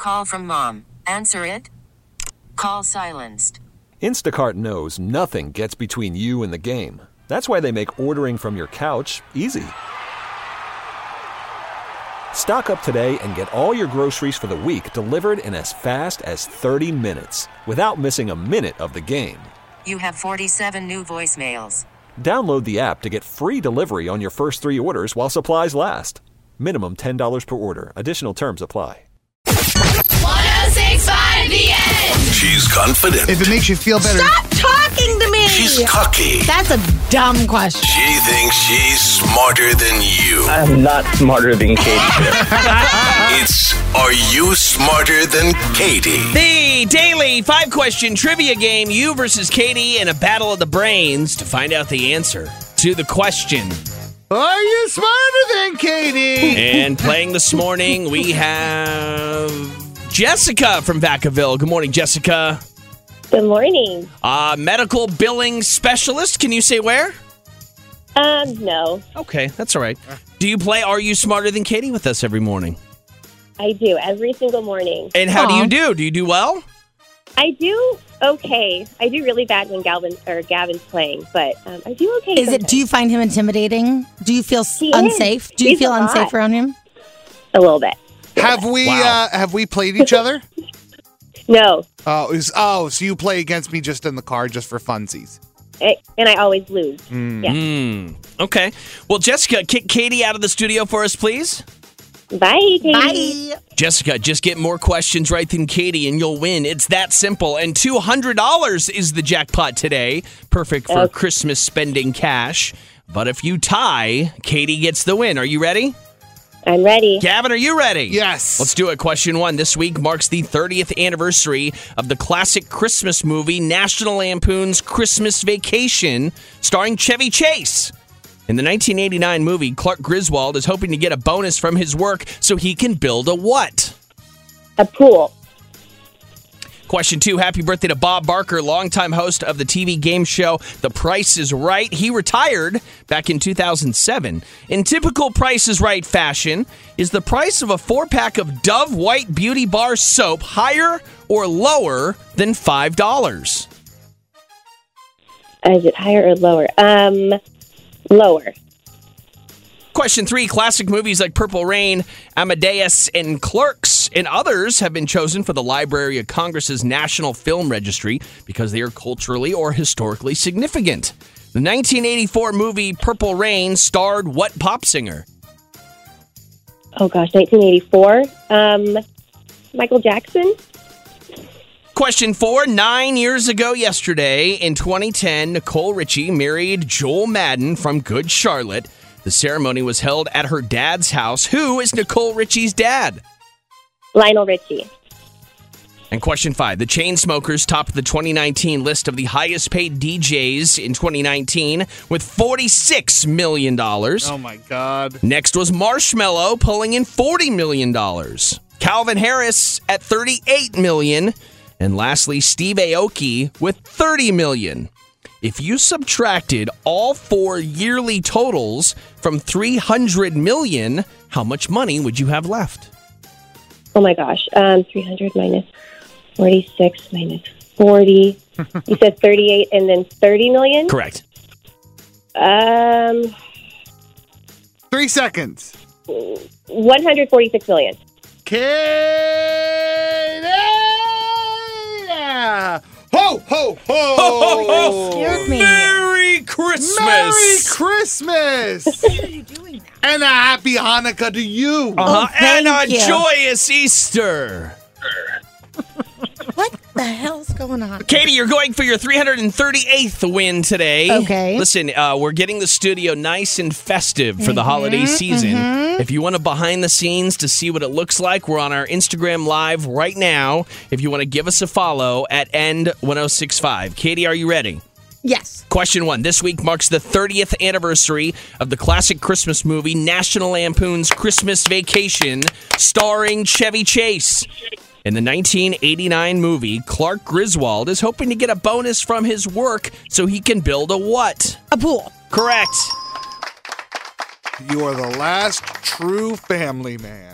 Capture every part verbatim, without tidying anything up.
call from mom. Answer it. Call silenced. Instacart knows nothing gets between you and the game. That's why they make ordering from your couch easy. Stock up today and get all your groceries for the week delivered in as fast as thirty minutes without missing a minute of the game. You have forty-seven new voicemails. Download the app to get free delivery on your first three orders while supplies last. Minimum ten dollars per order. Additional terms apply. one oh six point five The Edge. She's confident. If it makes you feel better. Stop talking to me. She's cocky. That's a dumb question. She thinks she's smarter than you. I'm not smarter than Katie. It's Are You Smarter Than Katie? The daily five-question trivia game, you versus Katie in a battle of the brains to find out the answer to the question. Are you smarter than Katie? And playing this morning, we have Jessica from Vacaville. Good morning, Jessica. Good morning. Uh, medical billing specialist. Can you say where? Um, no. Okay, that's all right. Do you play Are You Smarter Than Katie with us every morning? I do, every single morning. And how Aww. do you do? Do you do well? I do okay. I do really bad when Galvin or Gavin's playing, but um, I do okay. Is it? sometimes. Do you find him intimidating? Do you feel s- He is. unsafe? Do you He's feel a lot. unsafe around him? A little bit. Have we Wow. uh, have we played each other? No, Oh, is oh, so you play against me just in the car, just for funsies? I, and I always lose. Yeah. Hmm. Okay. Well, Jessica, kick Katie out of the studio for us, please. Bye, Katie. Bye. Jessica, just get more questions right than Katie and you'll win. It's that simple. And two hundred dollars is the jackpot today. Perfect for Okay. Christmas spending cash. But if you tie, Katie gets the win. Are you ready? I'm ready. Gavin, are you ready? Yes. Let's do it. Question one. This week marks the thirtieth anniversary of the classic Christmas movie National Lampoon's Christmas Vacation, starring Chevy Chase. In the nineteen eighty-nine movie, Clark Griswold is hoping to get a bonus from his work so he can build a what? A pool. Question two. Happy birthday to Bob Barker, longtime host of the T V game show The Price is Right. He retired back in two thousand seven. In typical Price is Right fashion, is the price of a four-pack of Dove White Beauty Bar soap higher or lower than five dollars? Is it higher or lower? Um, lower. Question three. Classic movies like Purple Rain, Amadeus, and Clerks, and others have been chosen for the Library of Congress's National Film Registry because they are culturally or historically significant. The nineteen eighty-four movie Purple Rain starred what pop singer? Oh gosh, nineteen eighty-four. Um, Michael Jackson. Question four. Nine years ago yesterday, in twenty ten, Nicole Richie married Joel Madden from Good Charlotte. The ceremony was held at her dad's house. Who is Nicole Richie's dad? Lionel Richie. And question five. The Chainsmokers topped the twenty nineteen list of the highest paid D Js in twenty nineteen with forty-six million dollars. Oh my God. Next was Marshmello pulling in forty million dollars. Calvin Harris at thirty-eight million dollars. And lastly, Steve Aoki with thirty million dollars. If you subtracted all four yearly totals from three hundred million dollars, how much money would you have left? Oh my gosh. Um, three hundred minus forty-six minus forty. You said thirty-eight and then thirty million? Correct. Um, Three seconds. one hundred forty-six million. Katie! Ho, ho, ho! Scared me. Merry Christmas! Merry Christmas! Why are you doing that? And a happy Hanukkah to you. Uh-huh. Oh, and a thank you. joyous Easter. What the hell's going on? Katie, you're going for your three hundred thirty-eighth win today. Okay. Listen, uh, we're getting the studio nice and festive for the holiday season. If you want to behind the scenes to see what it looks like, we're on our Instagram Live right now. If you want to give us a follow at End ten sixty-five. Katie, are you ready? Yes. Question one. This week marks the thirtieth anniversary of the classic Christmas movie National Lampoon's Christmas Vacation, starring Chevy Chase. In the nineteen eighty-nine movie, Clark Griswold is hoping to get a bonus from his work so he can build a what? A pool. Correct. You are the last true family man.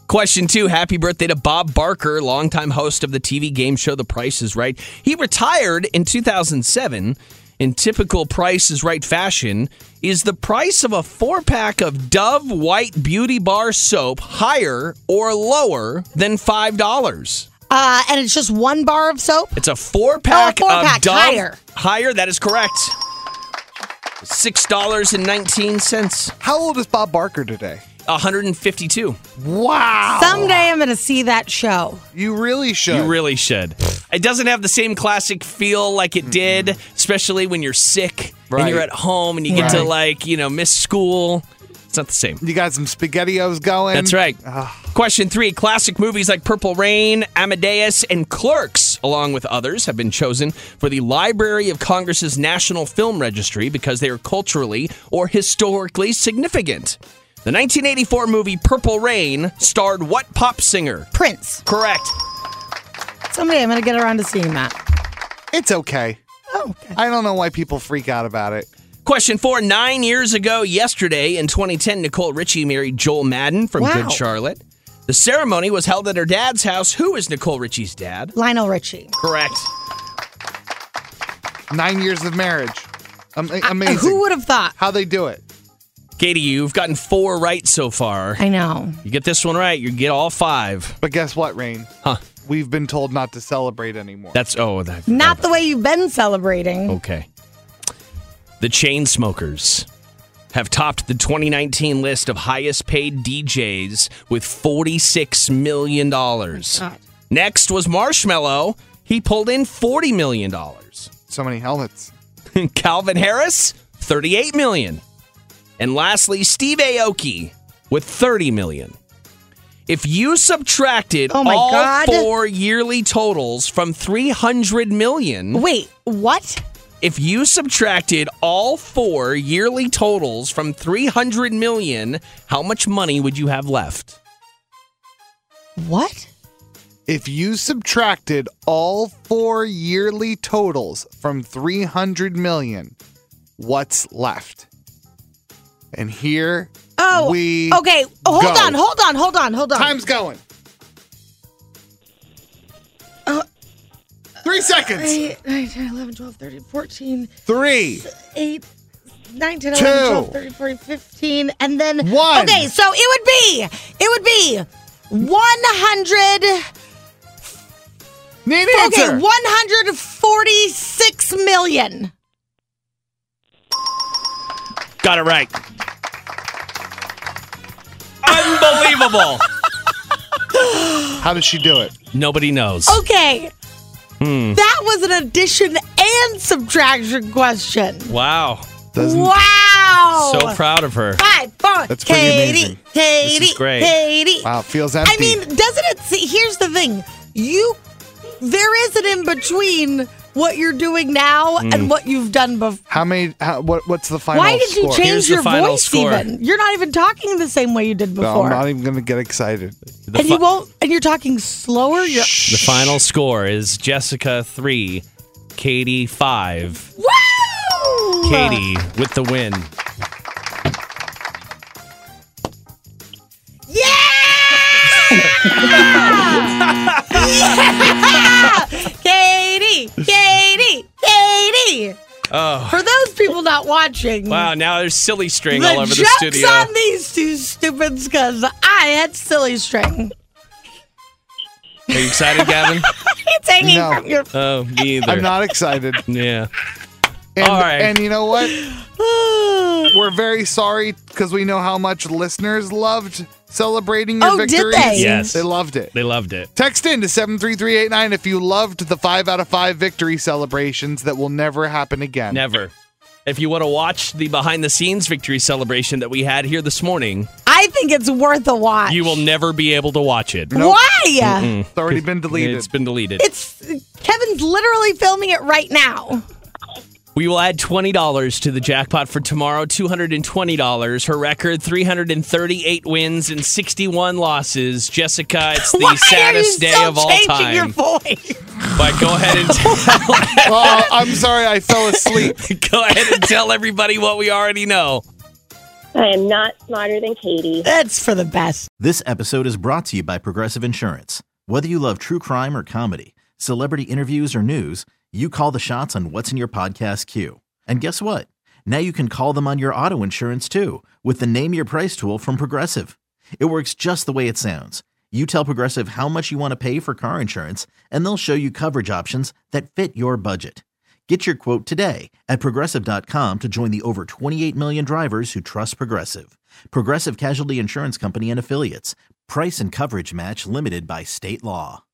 Question two, happy birthday to Bob Barker, longtime host of the T V game show The Price is Right. He retired in two thousand seven. In typical Price is Right fashion, is the price of a four-pack of Dove White Beauty Bar soap higher or lower than five dollars? Uh, and it's just one bar of soap? It's a four-pack, oh, a four-pack of Dove. higher. Higher, that is correct. six dollars and nineteen cents. How old is Bob Barker today? one hundred fifty-two. Wow. Someday I'm going to see that show. You really should. You really should. It doesn't have the same classic feel like it did, especially when you're sick Right. and you're at home and you get to, Right. like, you know, miss school. It's not the same. You got some SpaghettiOs going. That's right. Question three. Classic movies like Purple Rain, Amadeus, and Clerks, along with others, have been chosen for the Library of Congress's National Film Registry because they are culturally or historically significant. The nineteen eighty-four movie Purple Rain starred what pop singer? Prince. Correct. Someday I'm going to get around to seeing that. It's okay. Oh, okay. I don't know why people freak out about it. Question four. Nine years ago yesterday, in twenty ten, Nicole Richie married Joel Madden from Wow. Good Charlotte. The ceremony was held at her dad's house. Who is Nicole Richie's dad? Lionel Richie. Correct. Nine years of marriage. Am- amazing. Who would have thought? How they do it. Katie, you've gotten four right so far. I know. You get this one right, you get all five. But guess what, Rain? Huh. We've been told not to celebrate anymore. That's, oh, that. Not the way you've been celebrating. Okay. The Chainsmokers have topped the twenty nineteen list of highest paid D Js with forty-six million dollars. God. Next was Marshmello. He pulled in forty million dollars. So many helmets. Calvin Harris, thirty-eight million dollars. And lastly, Steve Aoki with thirty million dollars. If you subtracted Oh my all God. four yearly totals from three hundred million dollars, Wait, what? if you subtracted all four yearly totals from three hundred million dollars, how much money would you have left? What? If you subtracted all four yearly totals from three hundred million, what's left? And here Oh, we okay. Hold go. on, hold on, hold on, hold on. Time's going. Uh, Three seconds. eight, nine, ten, eleven, twelve, thirteen, fourteen, Three. eight, nine, ten, Two. eleven, twelve, thirteen, fourteen, fifteen, and then One. Okay, so it would be it would be one hundred Need an Okay, answer. one hundred forty-six million. Got it right. Unbelievable. How does she do it? Nobody knows. Okay. Hmm. That was an addition and subtraction question. Wow. Doesn't Wow. So proud of her. Five, four. That's pretty Katie, amazing. Katie, This is great. Katie. Wow, it feels empty. I mean, doesn't it see? Here's the thing. You, there is an in between what you're doing now Hmm. and what you've done before. how many? How, what? What's the final? Why did you score? change Here's the your final voice score. even? You're not even talking the same way you did No, before. I'm not even going to get excited. The, and fi- you won't. And you're talking slower. You're, the final score is Jessica three, Katie five. Woo! Katie with the win. Yeah! Katie, Katie, Katie. Oh. For those people not watching, Wow, now there's silly string the all over the joke's studio. on these two stupids because I had silly string. Are you excited, Gavin? It's hanging No. from your. Oh, me either. I'm not excited. Yeah. And, All right. and you know what? We're very sorry because we know how much listeners loved celebrating your Oh, did victories. they? Yes. They loved it. They loved it. Text in to seven three three eight nine if you loved the five out of five victory celebrations that will never happen again. Never. If you want to watch the behind the scenes victory celebration that we had here this morning, I think it's worth a watch. you will never be able to watch it. Nope. Why? It's already been deleted. It's been deleted. It's Kevin's literally filming it right now. We will add twenty dollars to the jackpot for tomorrow, two hundred twenty dollars. Her record, three hundred thirty-eight wins and sixty-one losses. Jessica, it's the Why saddest are you day still of all changing time. your voice? But go ahead and tell, Oh, I'm sorry, I fell asleep. go ahead and tell everybody what we already know. I am not smarter than Katie. That's for the best. This episode is brought to you by Progressive Insurance. Whether you love true crime or comedy, celebrity interviews or news, you call the shots on what's in your podcast queue. And guess what? Now you can call them on your auto insurance too with the Name Your Price tool from Progressive. It works just the way it sounds. You tell Progressive how much you want to pay for car insurance, and they'll show you coverage options that fit your budget. Get your quote today at Progressive dot com to join the over twenty-eight million drivers who trust Progressive. Progressive Casualty Insurance Company and Affiliates. Price and coverage match limited by state law.